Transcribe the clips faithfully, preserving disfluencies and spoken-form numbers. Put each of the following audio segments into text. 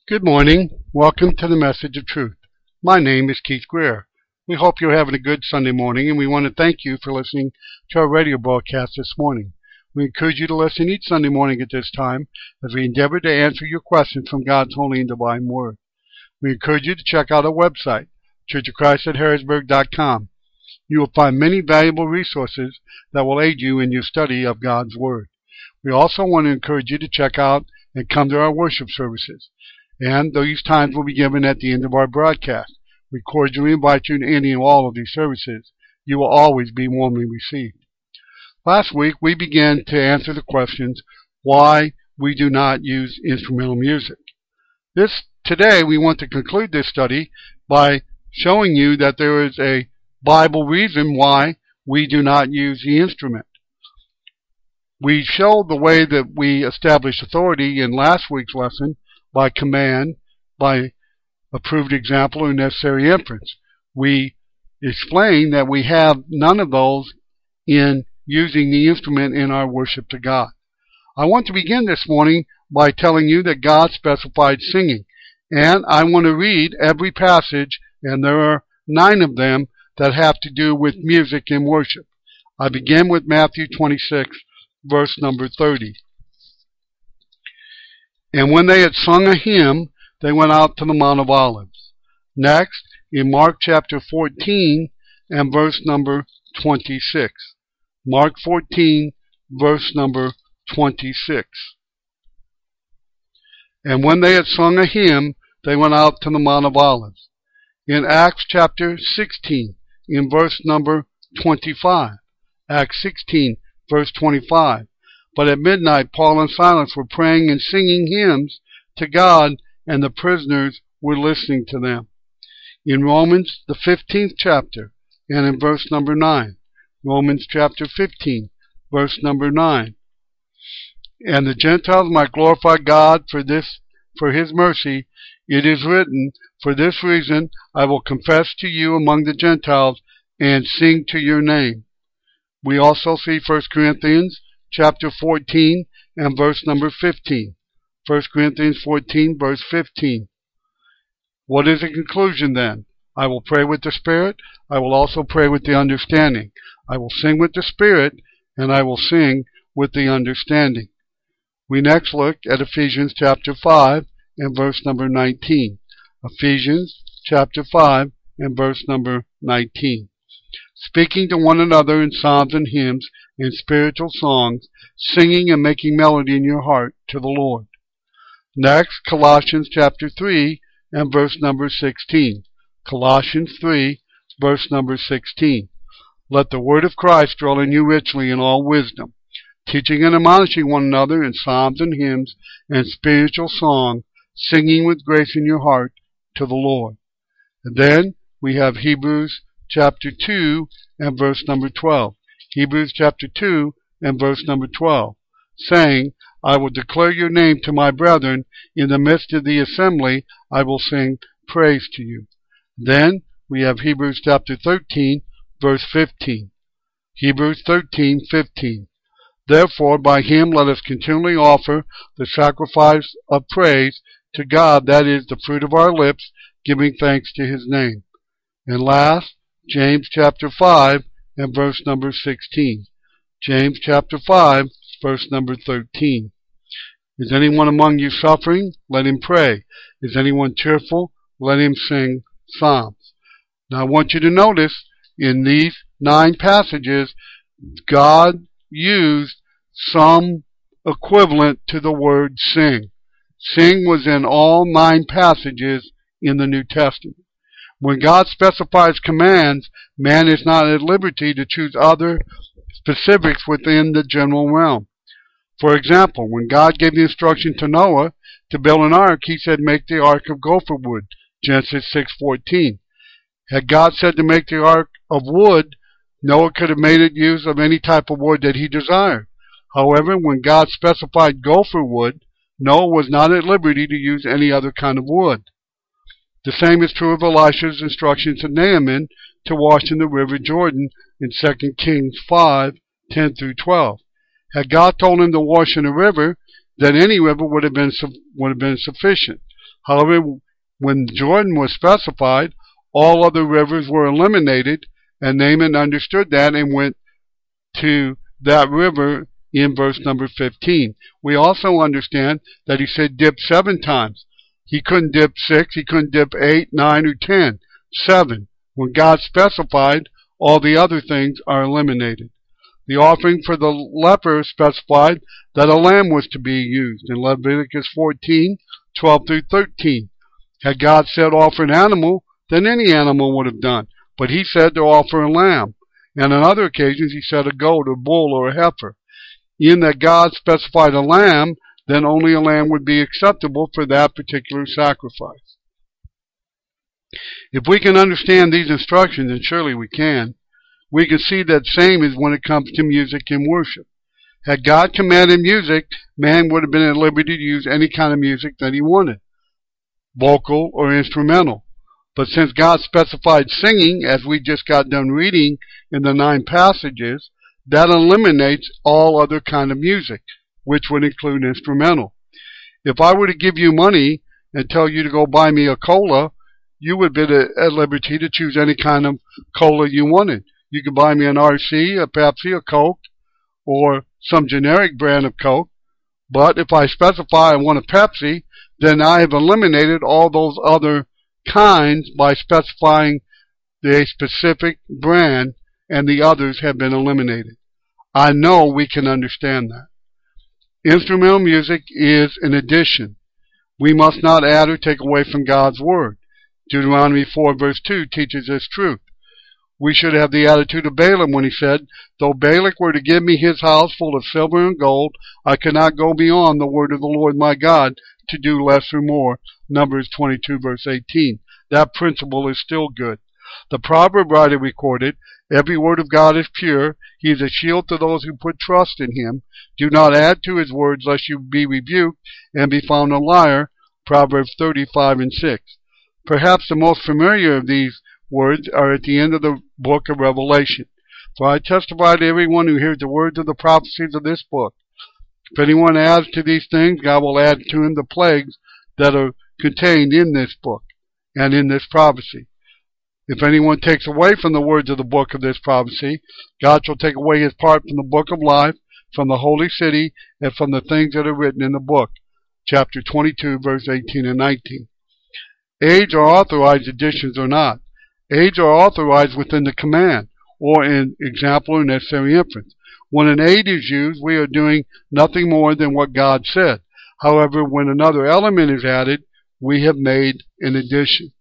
Good morning. Welcome to the Message of Truth. My name is Keith Greer. We hope you're having a good Sunday morning, and we want to thank you for listening to our radio broadcast this morning. We encourage you to listen each Sunday morning at this time as we endeavor to answer your questions from God's holy and divine Word. We encourage you to check out our website, church of christ at harrisburg dot com. You will find many valuable resources that will aid you in your study of God's Word. We also want to encourage you to check out and come to our worship services. And these times will be given at the end of our broadcast. We cordially invite you to any and all of these services. You will always be warmly received. Last week, we began to answer the questions why we do not use instrumental music. This Today, we want to conclude this study by showing you that there is a Bible reason why we do not use the instrument. We showed the way that we establish authority in last week's lesson by command, by approved example, or necessary inference. We explain that we have none of those in using the instrument in our worship to God. I want to begin this morning by telling you that God specified singing, and I want to read every passage, and there are nine of them that have to do with music in worship. I begin with Matthew twenty-six, verse number thirty. And when they had sung a hymn, they went out to the Mount of Olives. Next, in Mark chapter fourteen and verse number twenty-six. Mark fourteen, verse number twenty-six. And when they had sung a hymn, they went out to the Mount of Olives. In Acts chapter sixteen, in verse number twenty-five. Acts sixteen, verse twenty-five. But at midnight Paul and Silas were praying and singing hymns to God, and the prisoners were listening to them. In Romans, the fifteenth chapter, and in verse number nine. Romans chapter fifteen, verse number nine. And the Gentiles might glorify God for this, for his mercy. It is written, for this reason I will confess to you among the Gentiles and sing to your name. We also see First Corinthians chapter fourteen and verse number fifteen. First Corinthians fourteen, verse fifteen. What is the conclusion then? I will pray with the Spirit. I will also pray with the understanding. I will sing with the Spirit, and I will sing with the understanding. We next look at Ephesians chapter five and verse number nineteen. Ephesians chapter five and verse number nineteen. Speaking to one another in psalms and hymns and spiritual songs, singing and making melody in your heart to the Lord. Next, Colossians chapter three and verse number sixteen. Colossians three, verse number sixteen. Let the word of Christ dwell in you richly in all wisdom, teaching and admonishing one another in psalms and hymns and spiritual songs, singing with grace in your heart to the Lord. And then we have Hebrews chapter two and verse number twelve. Hebrews chapter two and verse number twelve, saying, I will declare your name to my brethren. In the midst of the assembly I will sing praise to you. Then we have Hebrews chapter thirteen, verse fifteen. Hebrews thirteen, fifteen. Therefore by him let us continually offer the sacrifice of praise to God, that is the fruit of our lips, giving thanks to his name. And last, James chapter five and verse number sixteen. James chapter five, verse number thirteen. Is anyone among you suffering? Let him pray. Is anyone cheerful? Let him sing psalms. Now I want you to notice in these nine passages, God used some equivalent to the word sing. Sing was in all nine passages in the New Testament. When God specifies commands, man is not at liberty to choose other specifics within the general realm. For example, when God gave the instruction to Noah to build an ark, he said, make the ark of gopher wood, Genesis six fourteen. Had God said to make the ark of wood, Noah could have made it use of any type of wood that he desired. However, when God specified gopher wood, Noah was not at liberty to use any other kind of wood. The same is true of Elisha's instructions to Naaman to wash in the river Jordan in Second Kings five, ten through twelve. Had God told him to wash in a river, then any river would have been would have been sufficient. However, when Jordan was specified, all other rivers were eliminated, and Naaman understood that and went to that river in verse number fifteen. We also understand that he said dip seven times. He couldn't dip six, he couldn't dip eight, nine, or ten. Seven. When God specified, all the other things are eliminated. The offering for the leper specified that a lamb was to be used in Leviticus fourteen, twelve through thirteen. Had God said offer an animal, then any animal would have done. But he said to offer a lamb. And on other occasions he said a goat, a bull, or a heifer. In that God specified a lamb, then only a lamb would be acceptable for that particular sacrifice. If we can understand these instructions, and surely we can, we can see that same as when it comes to music and worship. Had God commanded music, man would have been at liberty to use any kind of music that he wanted, vocal or instrumental. But since God specified singing, as we just got done reading in the nine passages, that eliminates all other kind of music, which would include instrumental. If I were to give you money and tell you to go buy me a cola, you would be at liberty to choose any kind of cola you wanted. You could buy me an R C, a Pepsi, a Coke, or some generic brand of Coke. But if I specify I want a Pepsi, then I have eliminated all those other kinds by specifying the specific brand, and the others have been eliminated. I know we can understand that. Instrumental music is an addition. We must not add or take away from God's Word. Deuteronomy four verse two teaches this truth. We should have the attitude of Balaam when he said, though Balak were to give me his house full of silver and gold, I cannot go beyond the word of the Lord my God to do less or more. Numbers twenty-two verse eighteen. That principle is still good. The proverb writer recorded, every word of God is pure. He is a shield to those who put trust in him. Do not add to his words lest you be rebuked and be found a liar. Proverbs thirty-five and six. Perhaps the most familiar of these words are at the end of the book of Revelation. For I testify to everyone who hears the words of the prophecies of this book. If anyone adds to these things, God will add to him the plagues that are contained in this book and in this prophecy. If anyone takes away from the words of the book of this prophecy, God shall take away his part from the book of life, from the holy city, and from the things that are written in the book. Chapter twenty-two, verse eighteen and nineteen. Aids are authorized additions or not. Aids are authorized within the command, or in example or necessary inference. When an aid is used, we are doing nothing more than what God said. However, when another element is added, we have made an addition.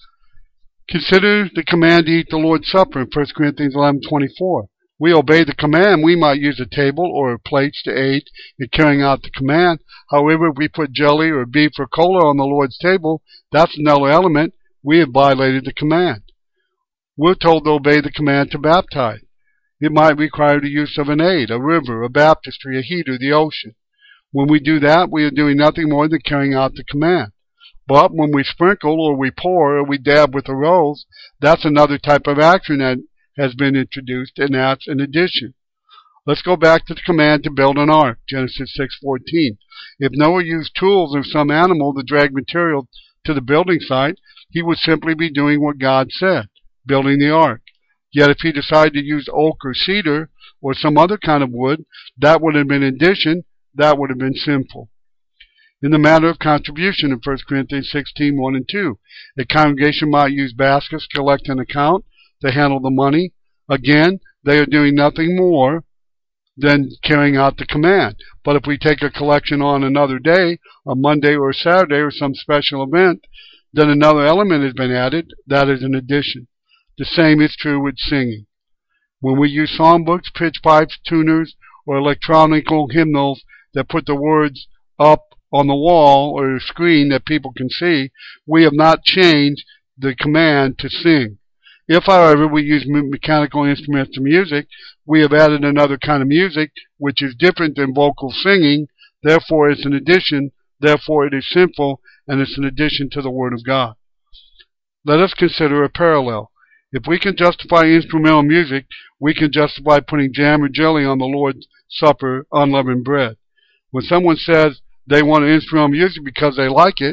Consider the command to eat the Lord's Supper in First Corinthians eleven twenty-four. We obey the command. We might use a table or plates to aid in carrying out the command. However, if we put jelly or beef or cola on the Lord's table, that's another element. We have violated the command. We're told to obey the command to baptize. It might require the use of an aid, a river, a baptistry, a heater, the ocean. When we do that, we are doing nothing more than carrying out the command. But when we sprinkle or we pour or we dab with a rose, that's another type of action that has been introduced, and that's an addition. Let's go back to the command to build an ark, Genesis six fourteen. If Noah used tools or some animal to drag material to the building site, he would simply be doing what God said, building the ark. Yet if he decided to use oak or cedar or some other kind of wood, that would have been addition, that would have been sinful. In the matter of contribution in First Corinthians sixteen, one and two, a congregation might use baskets to collect an account to handle the money. Again, they are doing nothing more than carrying out the command. But if we take a collection on another day, a Monday or a Saturday or some special event, then another element has been added. That is an addition. The same is true with singing. When we use songbooks, pitch pipes, tuners, or electronical hymnals that put the words up on the wall or a screen that people can see, we have not changed the command to sing. If, however, we use mechanical instruments to music, we have added another kind of music which is different than vocal singing. Therefore, it's an addition. Therefore, it is sinful, and it's an addition to the Word of God. Let us consider a parallel. If we can justify instrumental music, we can justify putting jam or jelly on the Lord's Supper unleavened bread. When someone says they want instrumental music because they like it,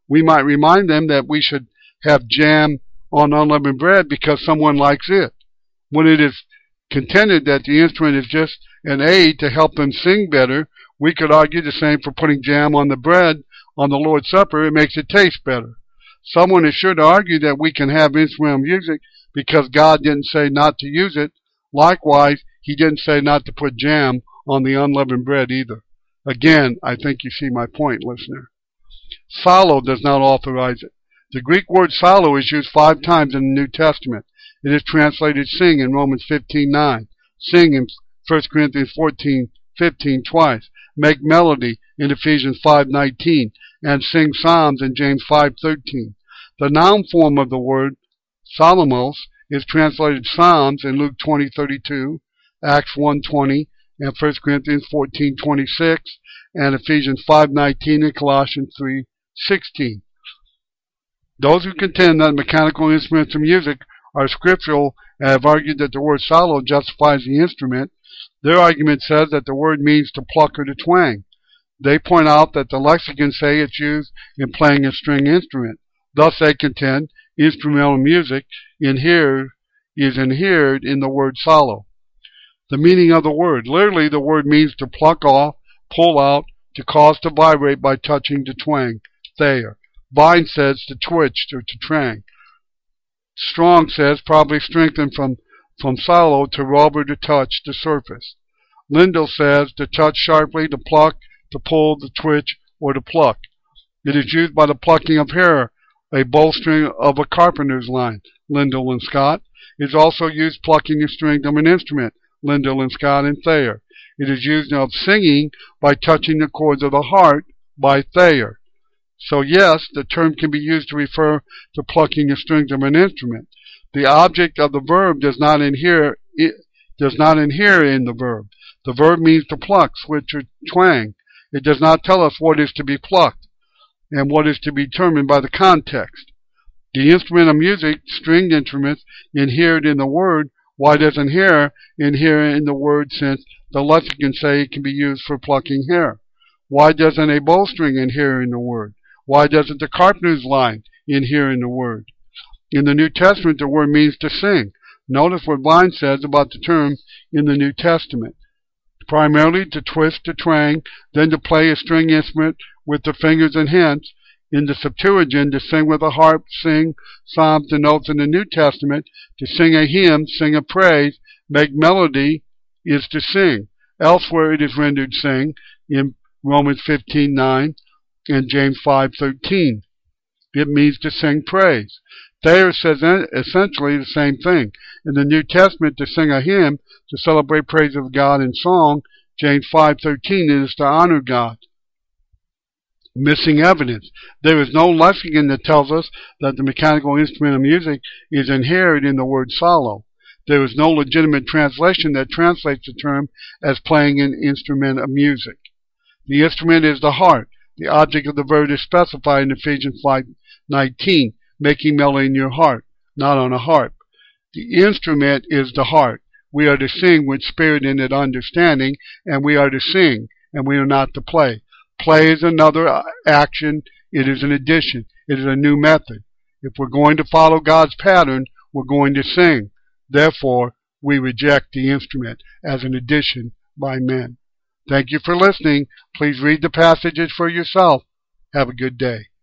We might remind them that we should have jam on unleavened bread because someone likes it. When it is contended that the instrument is just an aid to help them sing better, we could argue the same for putting jam on the bread on the Lord's Supper. It makes it taste better. Someone is sure to argue that we can have instrumental music because God didn't say not to use it. Likewise, He didn't say not to put jam on the unleavened bread either. Again, I think you see my point, listener. Psallo does not authorize it. The Greek word psallo is used five times in the New Testament. It is translated sing in Romans fifteen nine, sing in First Corinthians fourteen fifteen twice, make melody in Ephesians five nineteen, and sing psalms in James five thirteen. The noun form of the word psalmos is translated psalms in Luke twenty thirty-two, Acts one twenty, and First Corinthians fourteen twenty-six, and Ephesians five nineteen and Colossians three sixteen. Those who contend that mechanical instruments of music are scriptural and have argued that the word psallo justifies the instrument, their argument says that the word means to pluck or to twang. They point out that the lexicons say it's used in playing a string instrument. Thus they contend instrumental music inhered, is inhered in the word psallo. The meaning of the word. Literally, the word means to pluck off, pull out, to cause to vibrate by touching, to twang. Thayer. Vine says to twitch or to twang. Strong says probably strengthened from, from psallo, to rub or to touch the surface. Lindell says to touch sharply, to pluck, to pull, to twitch, or to pluck. It is used by the plucking of hair, a bowstring of a carpenter's line. Lindell and Scott. It is also used plucking a string of an instrument. Lindell and Scott and Thayer. It is used of singing by touching the chords of the heart by Thayer. So yes, the term can be used to refer to plucking the strings of an instrument. The object of the verb does not inhere, it does not inhere in the verb. The verb means to pluck, switch, or twang. It does not tell us what is to be plucked and what is to be determined by the context. The instrument of music, stringed instruments, inhered in the word. Why doesn't hair inhere in the word, since the lexicons say it can be used for plucking hair? Why doesn't a bowstring inhere in the word? Why doesn't the carpenter's line inhere in the word? In the New Testament, the word means to sing. Notice what Vine says about the term in the New Testament. Primarily to twist, to twang, then to play a string instrument with the fingers and hands. In the Septuagint, to sing with a harp, sing, psalms denotes in the New Testament, to sing a hymn, sing a praise, make melody, is to sing. Elsewhere it is rendered sing in Romans fifteen nine and James five thirteen. It means to sing praise. Thayer says essentially the same thing. In the New Testament, to sing a hymn, to celebrate praise of God in song, James five thirteen, is to honor God. Missing evidence. There is no lexicon that tells us that the mechanical instrument of music is inherent in the word psallo. There is no legitimate translation that translates the term as playing an instrument of music. The instrument is the heart. The object of the verb is specified in Ephesians five nineteen, making melody in your heart, not on a harp. The instrument is the heart. We are to sing with spirit and in understanding, and we are to sing, and we are not to play. Play is another action. It is an addition. It is a new method. If we're going to follow God's pattern, we're going to sing. Therefore, we reject the instrument as an addition by men. Thank you for listening. Please read the passages for yourself. Have a good day.